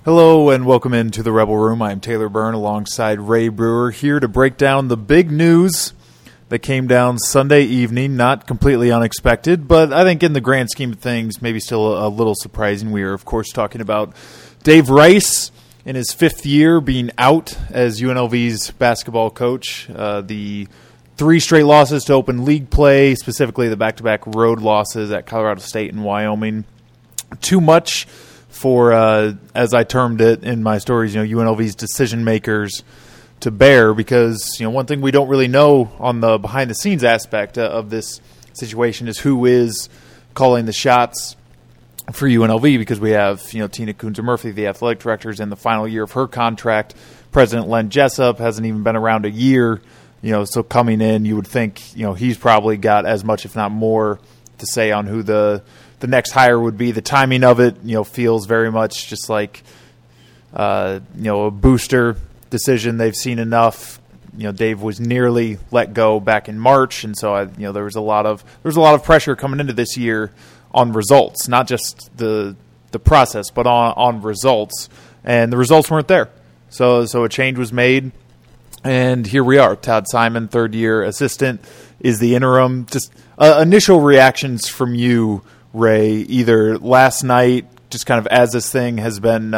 Hello and welcome into the Rebel Room. I'm Taylor Byrne alongside Ray Brewer, here to break down the big news that came down Sunday evening. Not completely unexpected, but I think in the grand scheme of things, maybe still a little surprising. We are, of course, talking about Dave Rice in his fifth year being out as UNLV's basketball coach. The 3 straight losses to open league play, specifically the back-to-back road losses at Colorado State and Wyoming. Too much for, as I termed it in my stories, UNLV's decision makers to bear, because one thing we don't really know on the behind the scenes aspect of this situation is who is calling the shots for UNLV, because we have Tina Kunzer Murphy, the athletic director, is in the final year of her contract. President Len Jessup hasn't even been around a year, so coming in, you would think he's probably got as much, if not more, to say on who the next hire would be. The timing of it, feels very much just like, a booster decision. They've seen enough. Dave was nearly let go back in March, and so there was a lot of pressure coming into this year on results, not just the process, but on results, and the results weren't there. So a change was made, and here we are. Todd Simon, third-year assistant, is the interim. Just initial reactions from you, Ray, either last night, just kind of as this thing has been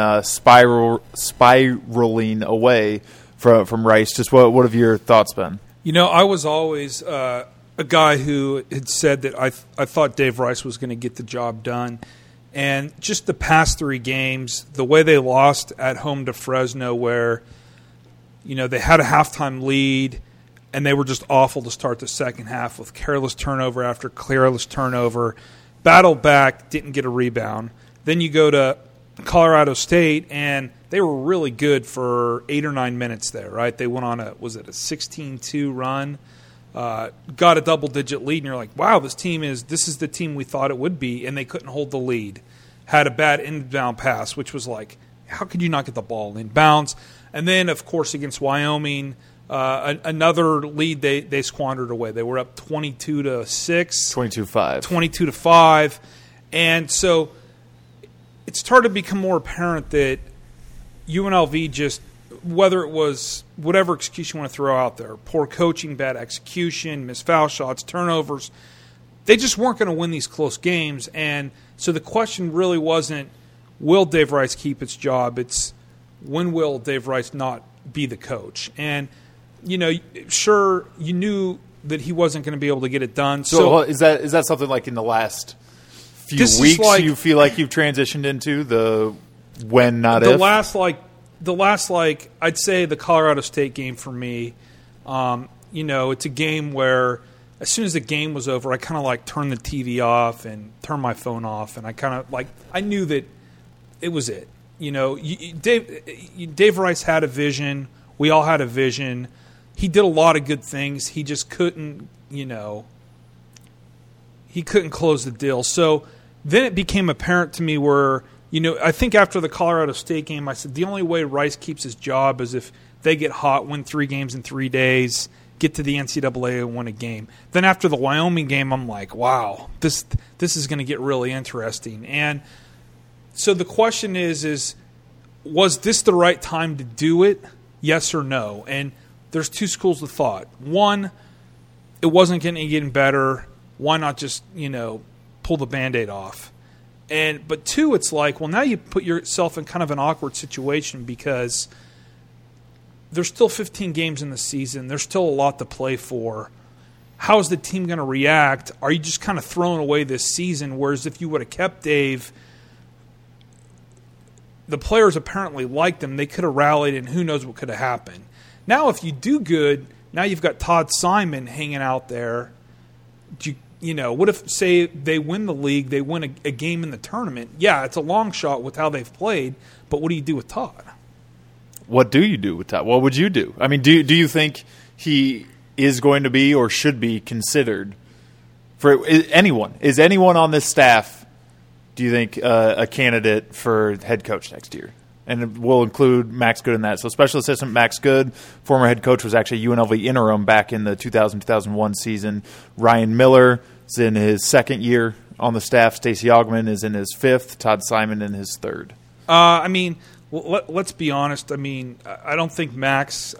spiraling away from Rice. Just what have your thoughts been? I was always a guy who had said that I thought Dave Rice was going to get the job done. And just the past 3 games, the way they lost at home to Fresno, where they had a halftime lead and they were just awful to start the second half with careless turnover after careless turnover. Battled back, didn't get a rebound. Then you go to Colorado State, and they were really good for 8 or 9 minutes there, right? They went on a 16-2 run, got a double-digit lead, and you're like, wow, this is the team we thought it would be, and they couldn't hold the lead. Had a bad inbound pass, which was like, how could you not get the ball in bounds? And then, of course, against Wyoming, another lead they squandered away. They were up 22-6. 22-5. 22-5. And so it started to become more apparent that UNLV just, whether it was whatever excuse you want to throw out there, poor coaching, bad execution, missed foul shots, turnovers, they just weren't going to win these close games. And so the question really wasn't, will Dave Rice keep his job? It's, when will Dave Rice not be the coach? And sure, you knew that he wasn't going to be able to get it done. So is that something like in the last few weeks you feel like you've transitioned into the when, not if? The last I'd say the Colorado State game for me, it's a game where as soon as the game was over, I kind of turned the TV off and turned my phone off, and I kind of I knew that it was it. Dave Rice had a vision. We all had a vision. He did a lot of good things. He just couldn't, he couldn't close the deal. So then it became apparent to me where, I think after the Colorado State game, I said the only way Rice keeps his job is if they get hot, win 3 games in 3 days, get to the NCAA and win a game. Then after the Wyoming game, I'm like, wow, this is going to get really interesting. And so the question is was this the right time to do it? Yes or no? And there's 2 schools of thought. One, it wasn't getting better. Why not just, pull the Band-Aid off? But 2, it's like, well, now you put yourself in kind of an awkward situation because there's still 15 games in the season. There's still a lot to play for. How is the team going to react? Are you just kind of throwing away this season? Whereas if you would have kept Dave, the players apparently liked him. They could have rallied, and who knows what could have happened. Now, if you do good, now you've got Todd Simon hanging out there. What if, say, they win the league, they win a game in the tournament? Yeah, it's a long shot with how they've played, but what do you do with Todd? What do you do with Todd? What would you do? I mean, do you think he is going to be or should be considered for anyone? Is anyone on this staff, do you think, a candidate for head coach next year? And we'll include Max Good in that. So special assistant Max Good, former head coach, was actually UNLV interim back in the 2000-2001 season. Ryan Miller is in his 2nd year on the staff. Stacey Augmon is in his 5th. Todd Simon in his 3rd. Well, let's be honest. I mean, I don't think Max.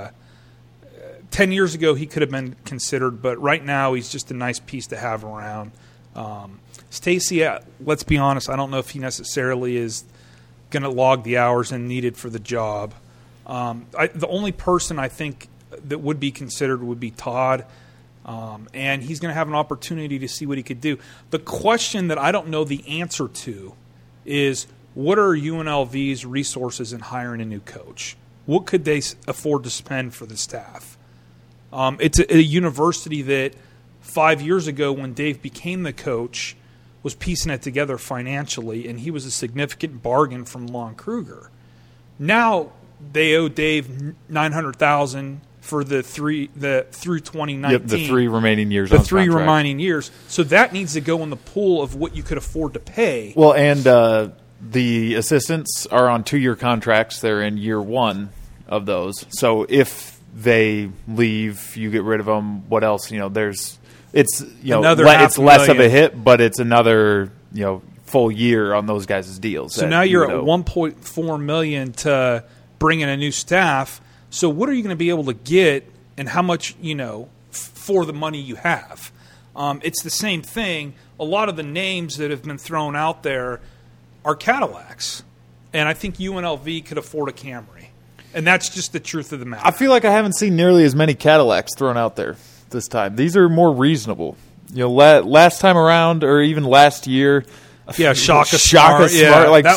10 years ago, he could have been considered, but right now he's just a nice piece to have around. Stacy, let's be honest, I don't know if he necessarily is going to log the hours and needed for the job. The only person I think that would be considered would be Todd, and he's going to have an opportunity to see what he could do. The question that I don't know the answer to is, what are UNLV's resources in hiring a new coach? What could they afford to spend for the staff? It's a university that 5 years ago when Dave became the coach was piecing it together financially, and he was a significant bargain from Lon Kruger. Now they owe Dave $900,000 for the through 2019. Yep, the 3 remaining years. The 3 remaining years. So that needs to go in the pool of what you could afford to pay. Well, and the assistants are on 2-year contracts. They're in year 1 of those. So if they leave, you get rid of them. What else? It's it's less of a hit, but it's another full year on those guys' deals. So now you're at $1.4 million to bring in a new staff. So what are you going to be able to get, and how much for the money you have? It's the same thing. A lot of the names that have been thrown out there are Cadillacs, and I think UNLV could afford a Camry. And that's just the truth of the matter. I feel like I haven't seen nearly as many Cadillacs thrown out there this time. These are more reasonable. Last time around, or even last year, Shaka Smart. Yeah,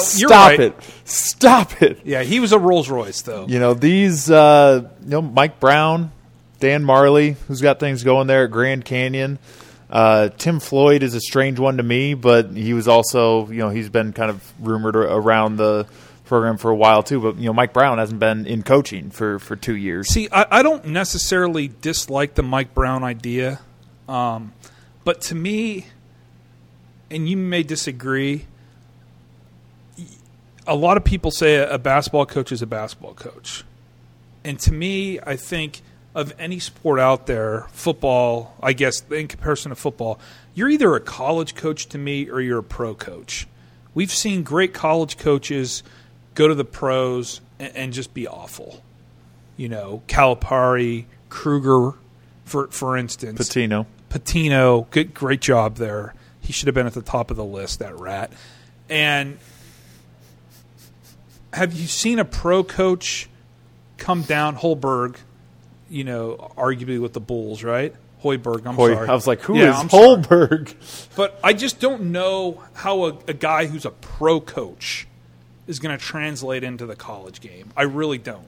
Stop it. Yeah, he was a Rolls Royce, though. These, Mike Brown, Dan Marley, who's got things going there at Grand Canyon. Tim Floyd is a strange one to me, but he was also, he's been kind of rumored around the program for a while too, but Mike Brown hasn't been in coaching for 2 years. See, I don't necessarily dislike the Mike Brown idea, but to me, and you may disagree, a lot of people say a basketball coach is a basketball coach, and to me, I think of any sport out there, football, I guess in comparison to football, you're either a college coach to me or you're a pro coach. We've seen great college coaches go to the pros and just be awful. Calipari, Kruger, for instance. Patino, great job there. He should have been at the top of the list, that rat. And have you seen a pro coach come down, Holberg, arguably with the Bulls, right? Hoiberg, sorry. I was like, who is Holberg? But I just don't know how a guy who's a pro coach is going to translate into the college game. I really don't.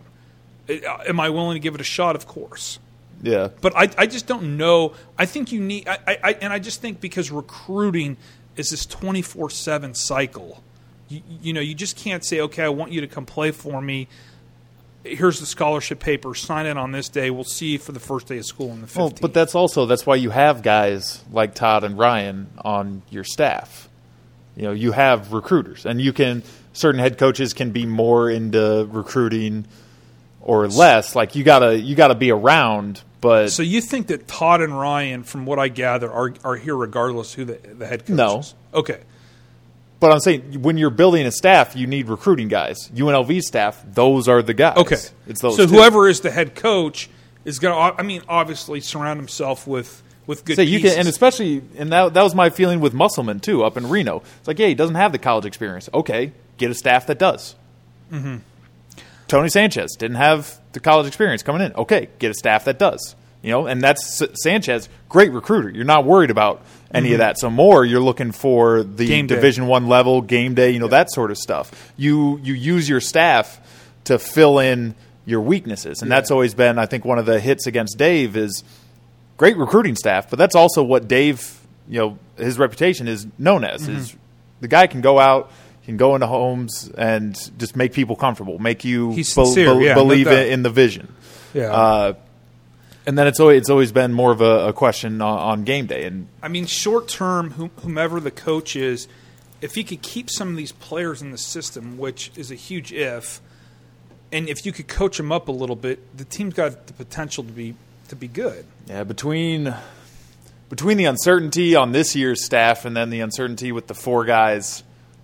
Am I willing to give it a shot? Of course. Yeah. But I just don't know. I think you need I just think because recruiting is this 24/7 cycle. You just can't say, okay, I want you to come play for me. Here's the scholarship paper. Sign in on this day. We'll see you for the first day of school in the 15th. Well, but that's why you have guys like Todd and Ryan on your staff. You have recruiters, and certain head coaches can be more into recruiting or less. Like you gotta be around. But so you think that Todd and Ryan, from what I gather, are here regardless who the head coach is? No. Okay. But I'm saying when you're building a staff, you need recruiting guys. UNLV staff, those are the guys. Okay. It's those. So whoever is the head coach is going to, obviously surround himself with good pieces. And especially, and that was my feeling with Musselman too, up in Reno. It's like, he doesn't have the college experience. Okay, get a staff that does. Mm-hmm. Tony Sanchez didn't have the college experience coming in. Okay, get a staff that does. And that's Sanchez, great recruiter. You're not worried about any of that. So more, you're looking for the Division I level, game day, that sort of stuff. You use your staff to fill in your weaknesses. And that's always been, I think, one of the hits against Dave is great recruiting staff, but that's also what Dave, his reputation is known as. Is the guy can go out, he can go into homes and just make people comfortable, make you believe in the vision. Yeah. And then it's always been more of a question on game day. And short term, whomever the coach is, if he could keep some of these players in the system, which is a huge if, and if you could coach them up a little bit, the team's got the potential to be good. Yeah, between the uncertainty on this year's staff and then the uncertainty with the 4 guys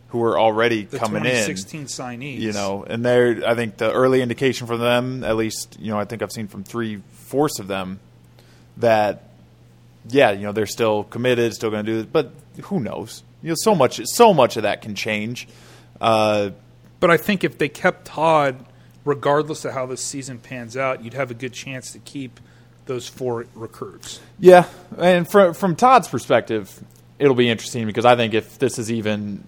who are already the coming 2016 signees. And I think the early indication from them, at least, I think I've seen from 3/4 of them that, they're still committed, still going to do this, but who knows? So much of that can change. But I think if they kept Todd, regardless of how this season pans out, you'd have a good chance to keep those 4 recruits. Yeah, and from Todd's perspective, it'll be interesting because I think if this is even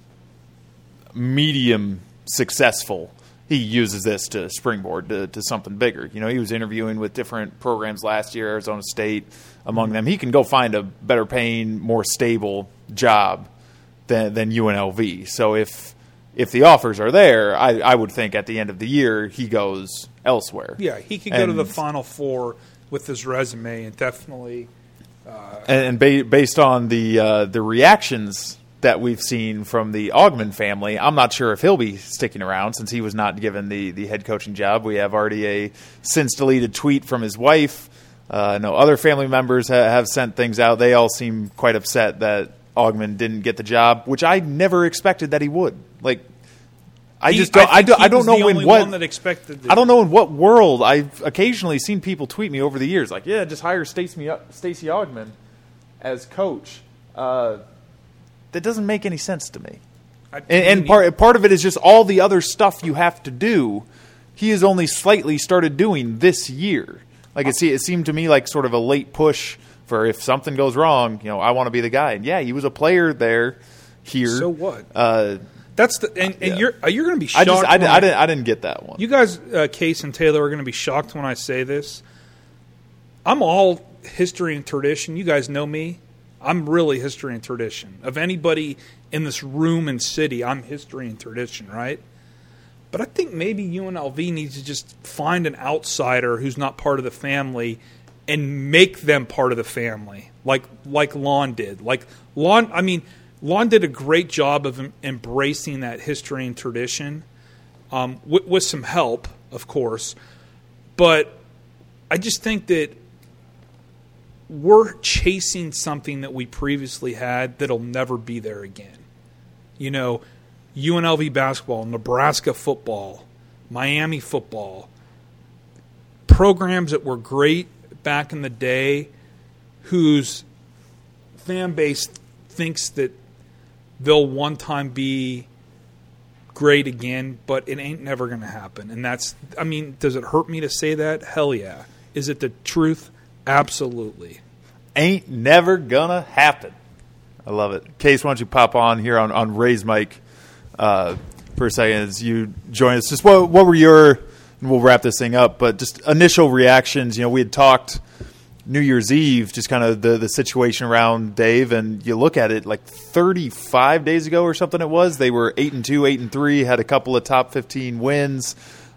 medium successful, he uses this to springboard to something bigger. He was interviewing with different programs last year, Arizona State among them. He can go find a better paying, more stable job than UNLV. So if the offers are there, I would think at the end of the year he goes elsewhere. Yeah, he could go to the Final Four with his resume and definitely. Based on the reactions that we've seen from the Augmon family, I'm not sure if he'll be sticking around since he was not given the head coaching job. We have already a since deleted tweet from his wife. No other family members have sent things out. They all seem quite upset that Augmon didn't get the job, which I never expected that he would. I don't know in what world I've occasionally seen people tweet me over the years just hire Stacey Augmon as coach. That doesn't make any sense to me. And part of it is just all the other stuff you have to do. He has only slightly started doing this year. It seemed to me like sort of a late push for if something goes wrong, I want to be the guy. And he was a player there. Here, so what? You're going to be shocked. I didn't get that one. You guys, Case and Taylor, are going to be shocked when I say this. I'm all history and tradition. You guys know me. I'm really history and tradition. Of anybody in this room and city, I'm history and tradition, right? But I think maybe UNLV needs to just find an outsider who's not part of the family and make them part of the family, like Lon did. Lon did a great job of embracing that history and tradition, with some help, of course. But I just think that we're chasing something that we previously had that'll never be there again. UNLV basketball, Nebraska football, Miami football, programs that were great back in the day whose fan base thinks that they'll one time be great again, but it ain't never going to happen. And does it hurt me to say that? Hell yeah. Is it the truth? Absolutely. Ain't never gonna happen. I love it. Case, why don't you pop on here on Ray's mic for a second as you join us. Just what were your, and we'll wrap this thing up, but just initial reactions. We had talked New Year's Eve, just kind of the situation around Dave, and you look at it 35 days ago or something it was, they were 8-2, 8-3, had a couple of top 15 wins.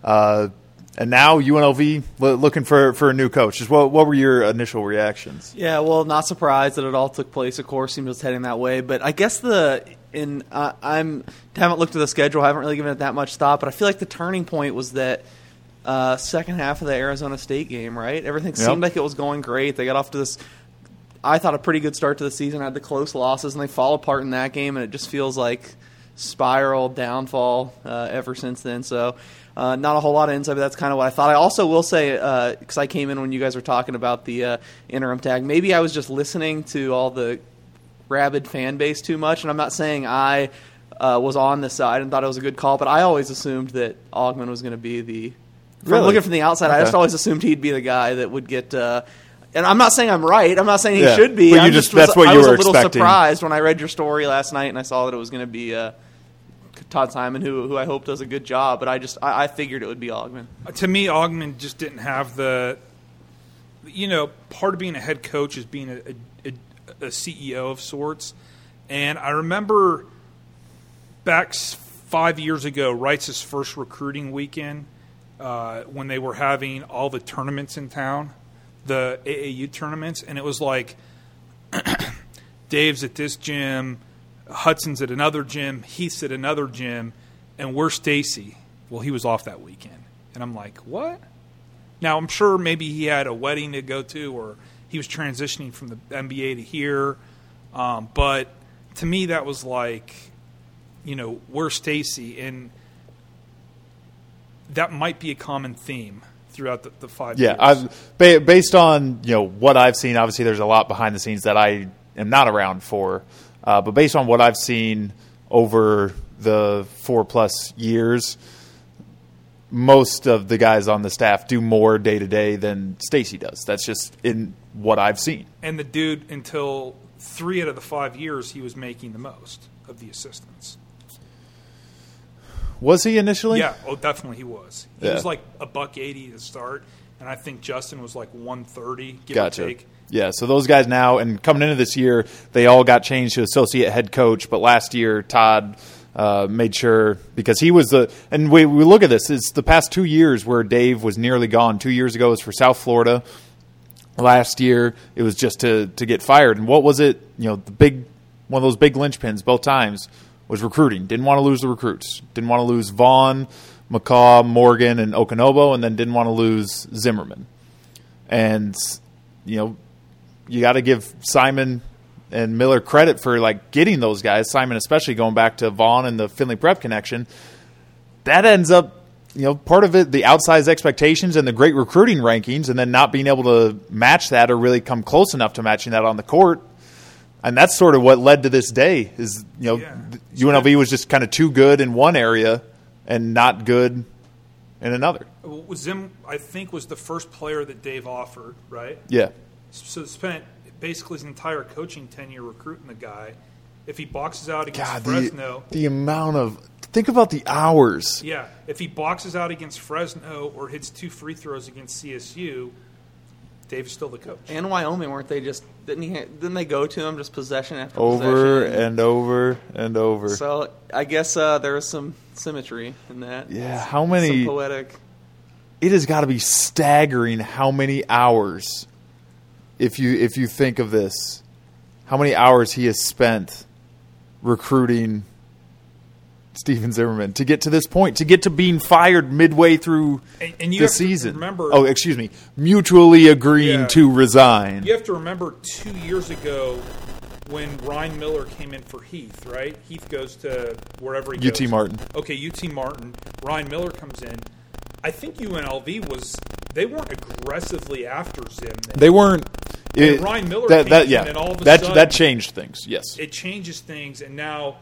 And now UNLV looking for a new coach. Just what were your initial reactions? Yeah, well, not surprised that it all took place. Of course, he was heading that way. But I guess I haven't looked at the schedule. I haven't really given it that much thought. But I feel like the turning point was that second half of the Arizona State game. Right, everything seemed like it was going great. They got off to this, I thought, a pretty good start to the season. Had the close losses, and they fall apart in that game. And it just feels like spiral downfall ever since then. So. Not a whole lot of insight, but that's kind of what I thought. I also will say, because I came in when you guys were talking about the interim tag, maybe I was just listening to all the rabid fan base too much, and I'm not saying I was on this side and thought it was a good call, but I always assumed that Augmon was going to be looking from the outside, okay. I just always assumed he'd be the guy that would get and I'm not saying I'm right. I'm not saying he should be. But that's what you were expecting. I was a little surprised when I read your story last night and I saw that it was going to be Todd Simon, who I hope does a good job, but I figured it would be Augmon. To me, Augmon just didn't have the, part of being a head coach is being a CEO of sorts. And I remember back 5 years ago, Wright's first recruiting weekend, when they were having all the tournaments in town, the AAU tournaments, and it was like Dave's at this gym, Hudson's at another gym, Heath's at another gym, and we're Stacy. Well, he was off that weekend. And I'm like, what? Now, I'm sure maybe he had a wedding to go to or he was transitioning from the NBA to here. But to me, that was like, where's Stacy? And that might be a common theme throughout the 5 years. Yeah, based on what I've seen, obviously there's a lot behind the scenes that I am not around for, but based on what I've seen over the 4+ years, most of the guys on the staff do more day to day than Stacy does. That's just in what I've seen. And the dude, until 3 out of the 5 years, he was making the most of the assistants. Was he initially? Yeah, definitely he was. He Yeah. was like $180 to start, and I think Justin was like 130, give Gotcha. or take. Yeah, so those guys now, and coming into this year, they all got changed to associate head coach. But last year, Todd made sure, because he was and we look at this, it's the past 2 years where Dave was nearly gone. 2 years ago it was for South Florida. Last year it was just to get fired. And what was it? One of those big linchpins both times was recruiting. Didn't want to lose the recruits. Didn't want to lose Vaughn, McCaw, Morgan, and Okanobo, and then didn't want to lose Zimmerman. And you got to give Simon and Miller credit for getting those guys. Simon especially, going back to Vaughn and the Finley Prep connection. That ends up, part of it, the outsized expectations and the great recruiting rankings, and then not being able to match that or really come close enough to matching that on the court. And that's sort of what led to this day. Is UNLV was just kind of too good in one area and not good in another. Zim, I think, was the first player that Dave offered, right? Yeah. So spent basically his entire coaching tenure recruiting the guy. If he boxes out against Fresno, the amount of think about the hours. Yeah, if he boxes out against Fresno or hits 2 free throws against CSU, Dave's still the coach. And Wyoming, weren't they just didn't they go to him just possession after over possession? and over and over. So I guess there was some symmetry in that. Yeah, how many? Some poetic. It has got to be staggering how many hours. If you think of this, how many hours he has spent recruiting Steven Zimmerman to get to this point, to get to being fired midway through and you the have to season. remember, mutually agreeing to resign. You have to remember 2 years ago when Ryan Miller came in for Heath, right? Heath goes to wherever he goes. UT Martin. Okay, UT Martin. Ryan Miller comes in. I think UNLV they weren't aggressively after Zim then. They weren't. Ryan Miller came in, and all of a sudden that changed things. Yes, it changes things, and now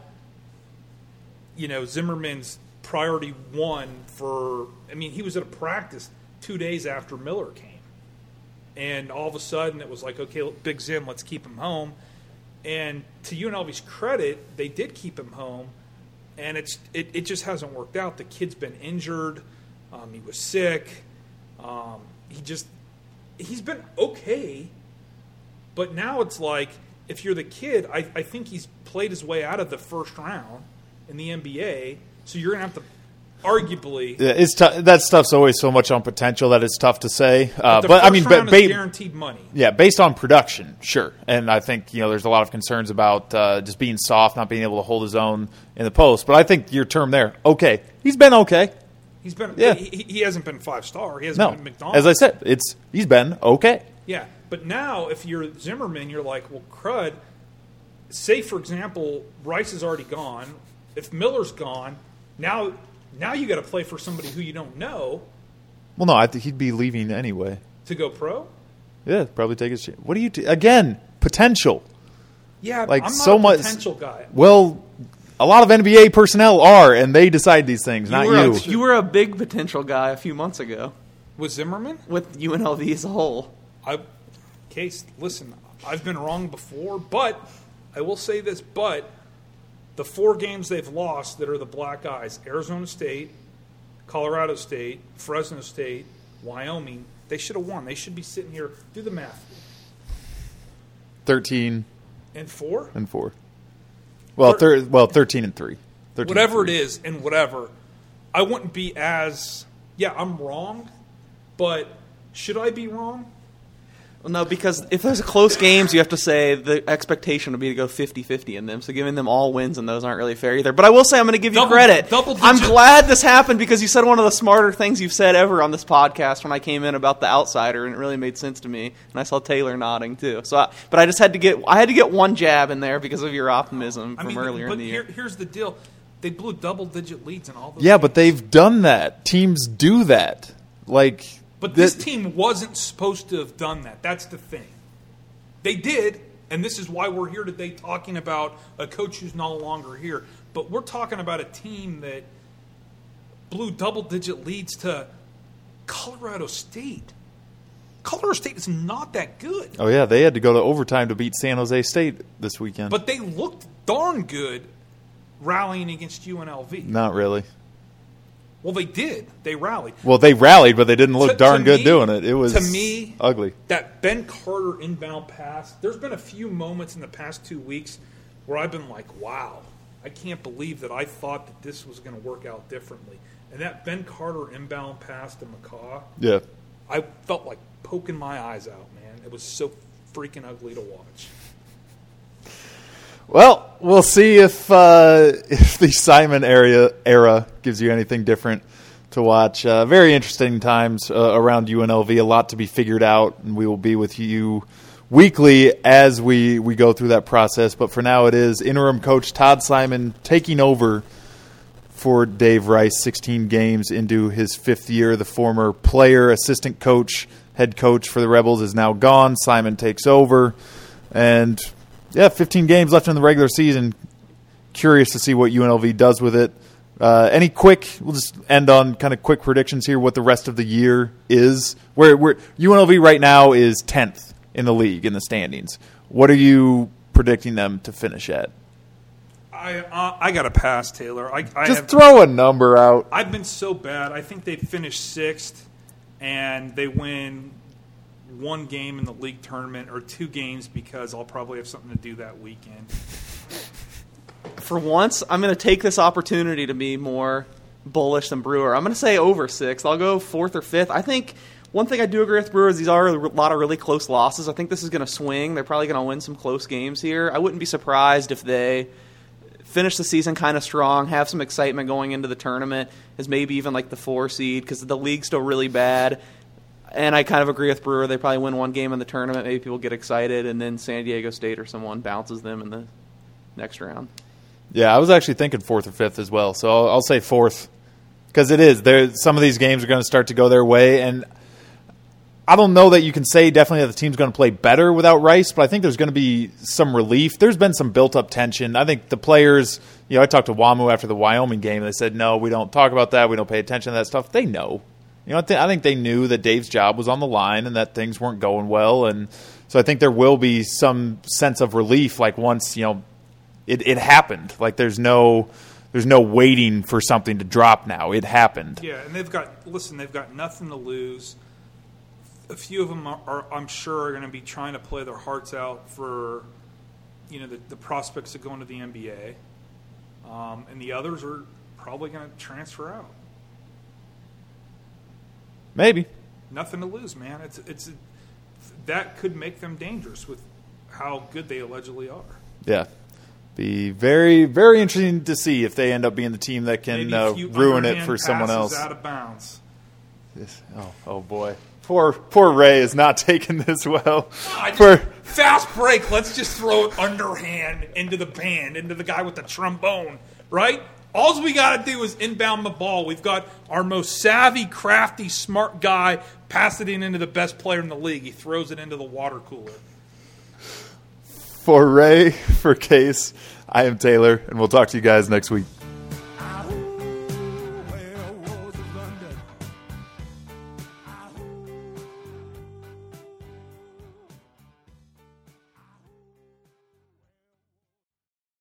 Zimmerman's priority one for. I mean, he was at a practice 2 days after Miller came, and all of a sudden it was like, okay, Big Zim, let's keep him home. And to UNLV's credit, they did keep him home, and it just hasn't worked out. The kid's been injured. He was sick. He's been okay. But now it's like, if you're the kid, I think he's played his way out of the first round in the NBA, so you're going to have to arguably... Yeah, it's that stuff's always so much on potential that it's tough to say. But I mean, is guaranteed money. Yeah, based on production, sure. And I think there's a lot of concerns about just being soft, not being able to hold his own in the post. But I think your term there, okay. He's been okay. He's been. Yeah. He hasn't been 5-star. He hasn't been McDonald's. As I said, he's been okay. Yeah, but now if you're Zimmerman, you're like, well, crud. Say, for example, Rice is already gone. If Miller's gone, now you got to play for somebody who you don't know. Well, no, I think he'd be leaving anyway. To go pro? Yeah, probably take his chance. What do you again? Potential. Yeah, like I'm not so a much potential guy. Well, a lot of NBA personnel are, and they decide these things, not you. You were a big potential guy a few months ago. With Zimmerman? With UNLV as a whole. Case, listen, I've been wrong before, but I will say this, but the 4 games they've lost that are the black eyes, Arizona State, Colorado State, Fresno State, Wyoming, they should have won. They should be sitting here. Do the math. 13 and 4? And 4. Well, 13 and 3. Whatever it is, and whatever. I wouldn't be as... Yeah, I'm wrong, but should I be wrong? Well, no, because if there's close games, you have to say the expectation would be to go 50-50 in them. So giving them all wins and those aren't really fair either. But I will say I'm going to give you credit. I'm glad this happened because you said one of the smarter things you've said ever on this podcast when I came in about the outsider, and it really made sense to me. And I saw Taylor nodding too. So, but I just had to get one jab in there because of your optimism from earlier in the year. Here's the deal. They blew double-digit leads in all those Yeah, games. but they've done that. Teams do that. But this team wasn't supposed to have done that. That's the thing. They did, and this is why we're here today talking about a coach who's no longer here. But we're talking about a team that blew double-digit leads to Colorado State. Colorado State is not that good. Oh, yeah, they had to go to overtime to beat San Jose State this weekend. But they looked darn good rallying against UNLV. Not really. Well, they did. They rallied. Well, they rallied, but they didn't look darn good me, doing it. It was to me, ugly. That Ben Carter inbound pass, there's been a few moments in the past 2 weeks where I've been like, wow, I can't believe that I thought that this was going to work out differently. And that Ben Carter inbound pass to McCaw, Yeah. I felt like poking my eyes out, man. It was so freaking ugly to watch. Well, we'll see if the Simon era gives you anything different to watch. Very interesting times around UNLV. A lot to be figured out, and we will be with you weekly as we go through that process. But for now, it is interim coach Todd Simon taking over for Dave Rice, 16 games into his fifth year. The former player, assistant coach, head coach for the Rebels is now gone. Simon takes over, and 15 games left in the regular season. Curious to see what UNLV does with it. We'll just end on kind of quick predictions here, what the rest of the year is. Where UNLV right now is 10th in the league in the standings. What are you predicting them to finish at? I got to pass, Taylor. Throw a number out. I've been so bad. I think they finish 6th, and they win one game in the league tournament or 2 games because I'll probably have something to do that weekend. For once, I'm going to take this opportunity to be more bullish than Brewer. I'm going to say over 6th. I'll go 4th or 5th. I think one thing I do agree with Brewer is these are a lot of really close losses. I think this is going to swing. They're probably going to win some close games here. I wouldn't be surprised if they finish the season kind of strong, have some excitement going into the tournament as maybe even like the 4 seed because the league's still really bad. And I kind of agree with Brewer. They probably win one game in the tournament. Maybe people get excited, and then San Diego State or someone bounces them in the next round. Yeah, I was actually thinking 4th or 5th as well, so I'll say 4th because it is. Some of these games are going to start to go their way, and I don't know that you can say definitely that the team's going to play better without Rice, but I think there's going to be some relief. There's been some built-up tension. I think the players, I talked to WAMU after the Wyoming game, and they said, no, we don't talk about that. We don't pay attention to that stuff. They know. I think they knew that Dave's job was on the line and that things weren't going well. And so I think there will be some sense of relief, like once, it happened. Like there's no waiting for something to drop now. It happened. Yeah, and they've got nothing to lose. A few of them I'm sure, are going to be trying to play their hearts out for, the prospects of going to the NBA. And the others are probably going to transfer out. Maybe. Nothing to lose, man. That could make them dangerous with how good they allegedly are. Yeah. Be very, very interesting to see if they end up being the team that can ruin it for someone else. Out of bounds. Oh boy. Poor Ray is not taking this well. Fast break. Let's just throw it underhand into the band, into the guy with the trombone, right? All we got to do is inbound the ball. We've got our most savvy, crafty, smart guy pass it into the best player in the league. He throws it into the water cooler. For Ray, for Case, I am Taylor, and we'll talk to you guys next week.